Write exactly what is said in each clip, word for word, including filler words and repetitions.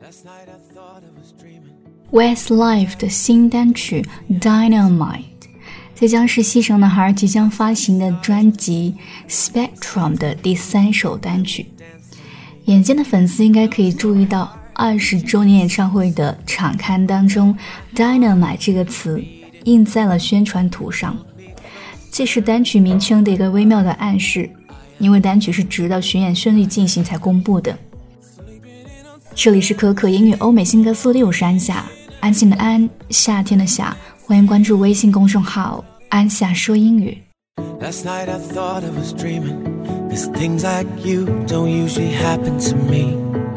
Westlife 的新单曲 Dynamite 这将是西城男孩即将发行的专辑 Spectrum 的第三首单曲。眼尖的粉丝应该可以注意到二十周年演唱会的场刊当中 Dynamite 这个词印在了宣传图上，这是单曲名称的一个微妙的暗示，因为单曲是直到巡演顺利进行才公布的。这里是可可英语欧美新歌速递，我是安夏，安心的安，夏天的夏，欢迎关注微信公众号安夏说英语。 Last night I thought I was dreaming, 'cause things like you don't usually happen to me.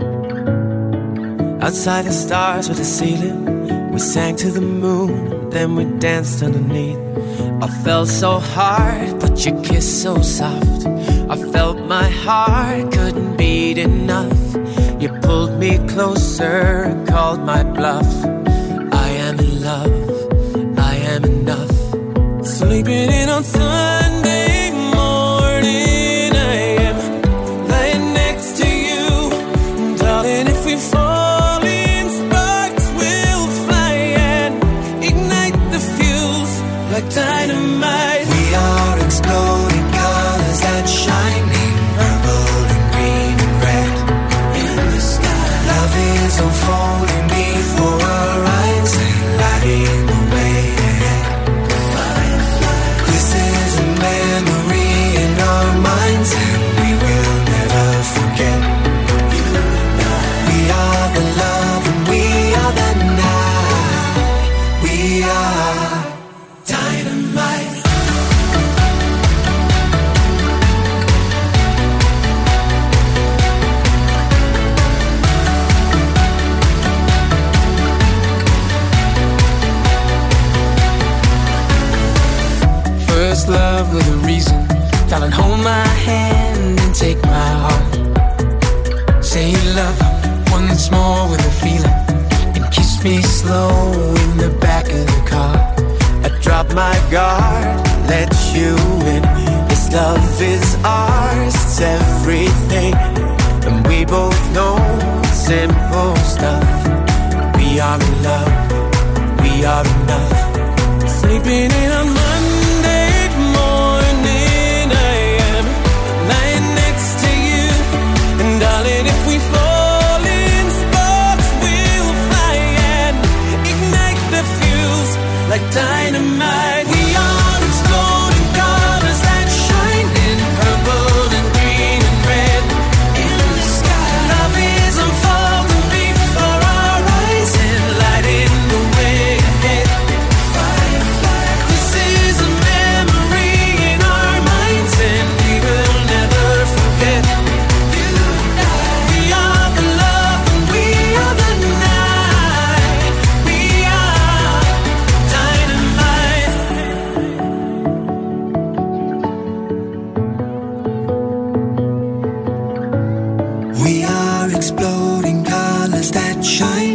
Outside the stars were the ceiling, we sang to the moon, then we danced underneath. I felt so hard, but your kiss so soft. I felt my heart couldn't beat enough. You pulled me closer, called my bluff. I am in love, I am enough. Sleeping in on Sunday morning, I am laying next to you. Darling, if we fall in, sparks will fly and ignite the fuse like dynamite. We are exploding colors that shining purple and green and red in the sky. Love is unfolding before our eyes and lighting the way ahead. This is a memory in our minds and we will never forget. We are the love and we are the night. We are dynamite. First love with a reason. Darling, hold my hand and take my heart. Say you love once more with a feeling, and kiss me slow in the back of the car. I drop my guard, let you in. This love is ours, it's everything, and we both know simple stuff. We are in love, we are enough. Sleeping in on Monday morning, I am lying next to you, and darling, if we fall in, sparks will fly and ignite the fuse like dynamite. We are exploding colors that shine in purple and green and red in the sky. Love is unfolding before our eyes and lighting the way ahead. This is a memory in our minds and we will never forget. We are the love and we are the night. We are dynamite. We are exploding colors that shine